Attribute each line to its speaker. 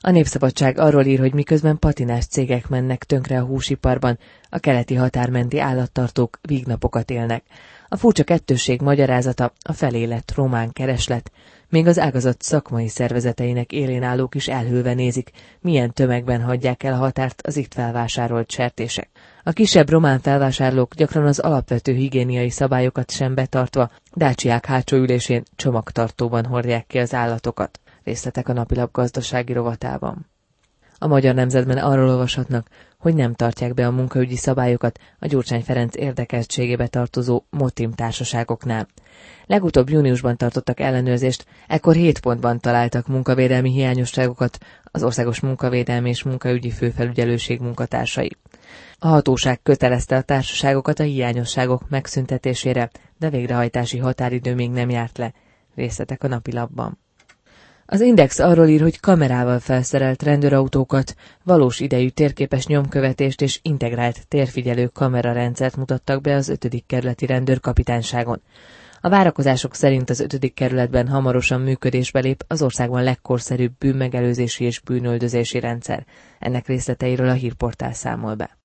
Speaker 1: A Népszabadság arról ír, hogy miközben patinás cégek mennek tönkre a húsiparban, a keleti határmenti állattartók vígnapokat élnek. A furcsa kettősség magyarázata a felélett román kereslet, még az ágazat szakmai szervezeteinek élén állók is elhűlve nézik, milyen tömegben hagyják el a határt az itt felvásárolt sertések. A kisebb román felvásárlók gyakran az alapvető higiéniai szabályokat sem betartva dácsiák hátsó ülésén csomagtartóban hordják ki az állatokat. Részletek a napilap gazdasági rovatában. A Magyar Nemzetben arról olvashatnak, hogy nem tartják be a munkaügyi szabályokat a Gyurcsány Ferenc érdekeltségébe tartozó Motim társaságoknál. Legutóbb júniusban tartottak ellenőrzést, ekkor 7 pontban találtak munkavédelmi hiányosságokat az Országos Munkavédelmi és Munkaügyi Főfelügyelőség munkatársai. A hatóság kötelezte a társaságokat a hiányosságok megszüntetésére, de végrehajtási határidő még nem járt le. Részletek a napilapban. Az Index arról ír, hogy kamerával felszerelt rendőrautókat, valós idejű térképes nyomkövetést és integrált térfigyelő kamerarendszert mutattak be az 5. kerületi rendőrkapitányságon. A várakozások szerint az 5. kerületben hamarosan működésbe lép az országban legkorszerűbb bűnmegelőzési és bűnöldözési rendszer. Ennek részleteiről a hírportál számol be.